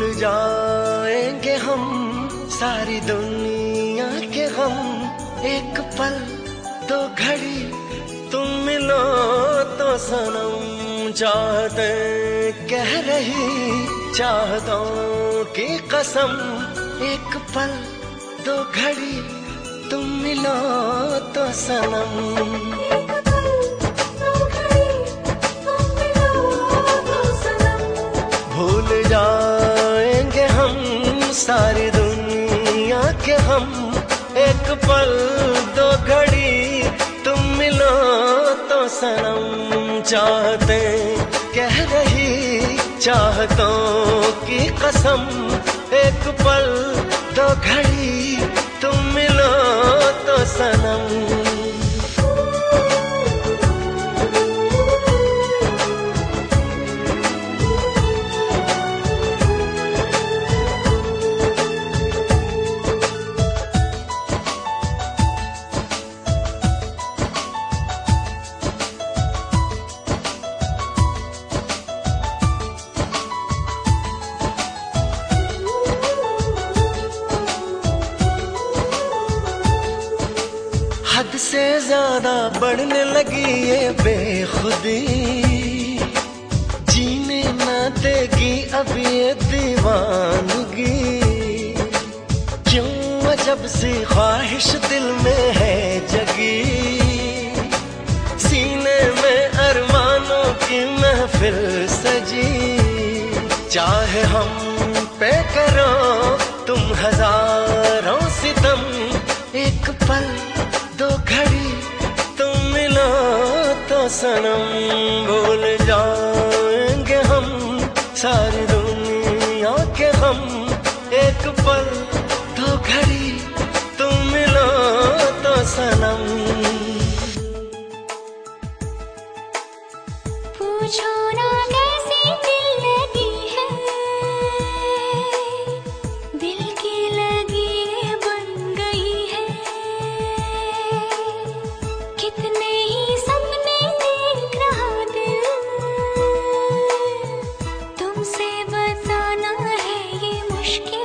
भूल जाएंगे हम सारी दुनिया के गम, एक पल दो घड़ी तुम मिलो तो सनम। चाहते कह रही चाहतों की कसम, एक पल दो घड़ी तुम मिलो तो सनम। भूल जाएंगे हम सारी दुनिया के हम, एक पल दो घड़ी तुम मिलो तो सनम। चाहते कह रही चाहतों की कसम, एक पल दो घड़ी तुम मिलो तो सनम। हद से ज्यादा बढ़ने लगी ये बेखुदी, जीने ना देगी अब ये दीवानगी। क्यों अजब सी ख्वाहिश दिल में है जगी, सीने में अरमानों की महफिल सजी। चाहे हम पे करो तुम हजारों सितम, एक पल दो घड़ी तुम मिलो तो सनम। भूल जाएंगे हम सारी दुनिया के गम, एक पल दो घड़ी तुम मिलो तो सनम। पूछो ना कैसी दिल लगी है, दिल की लगी बन गई है। कितने ही सपने देख रहा दिल, तुमसे बताना है ये मुश्किल।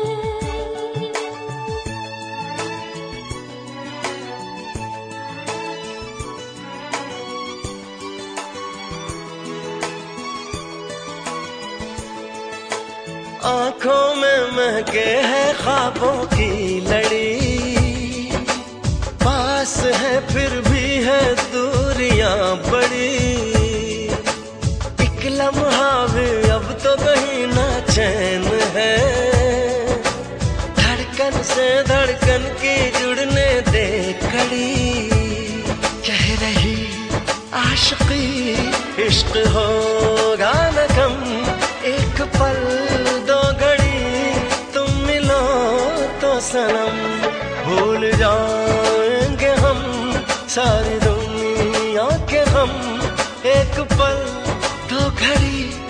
आँखों में महके है ख्वाबों की लड़ी, पास है फिर भी है दूरियां बड़ी। एक लम्हा भी अब तो कहीं ना चैन है, धड़कन से धड़कन की जुड़ने दे कड़ी। कह रही आशिकी इश्क होगा न कम, एक पल दो घड़ी तुम मिलो तो सनम। भूल जाएंगे हम सारी दुनिया के हम, एक पल दो घड़ी